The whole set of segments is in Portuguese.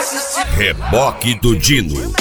Reboque do Dino.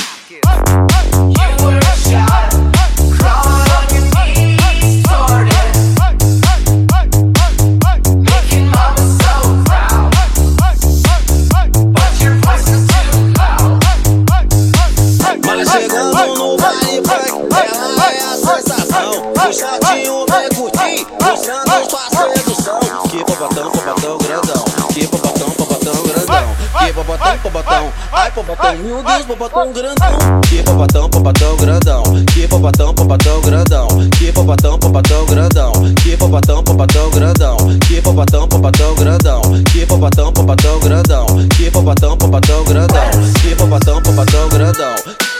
Chegando no baile funk, ela é a sensação. O chatinho vem curtir, mostrando sua sedução. Que popotão, popotão grandão. Que popotão, popotão grandão. Que popotão, popotão. Ai, popotão, meu Deus, popotão grandão. Que popotão, popotão grandão. Que popotão, popotão grandão. Que popotão, popotão grandão. Que popotão, popotão grandão. Que popotão, popotão grandão. Que popotão, popotão grandão. Que popotão, popotão grandão. Que popotão, popotão grandão.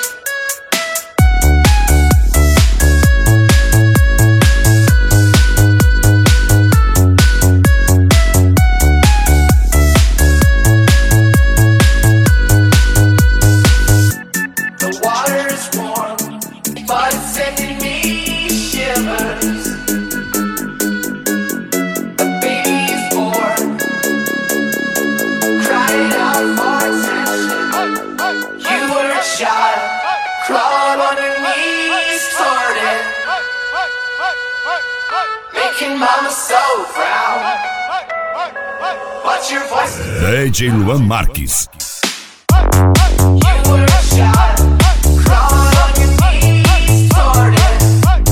Crawl on her knees toward it, making mama so proud. But your voice is DJ Luan Marques. You were a child. Crawl on your knees toward it,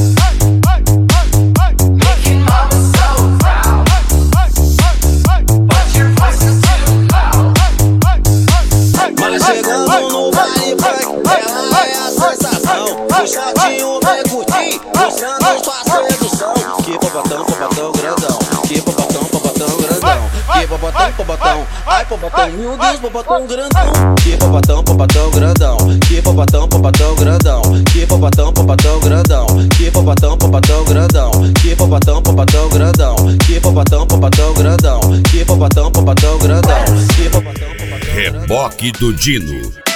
making mama so proud. But your voice is too loud. Mas chegando no baile funk, ela é a sensação. O chatinho vem curtir, mostrando sua sedução. Que popotão, popotão grandão. Que popotão, popotão grandão. Que popotão, popotão. Ai, popotão, meu Deus, popotão grandão. Que popotão, popotão grandão. Que popotão, popotão grandão. Que popotão, popotão grandão. Que popotão, popotão grandão. Que popotão, popotão grandão. Que popotão, popotão grandão. Que popotão, popotão grandão. Que popotão, popotão grandão. Reboque do Dino.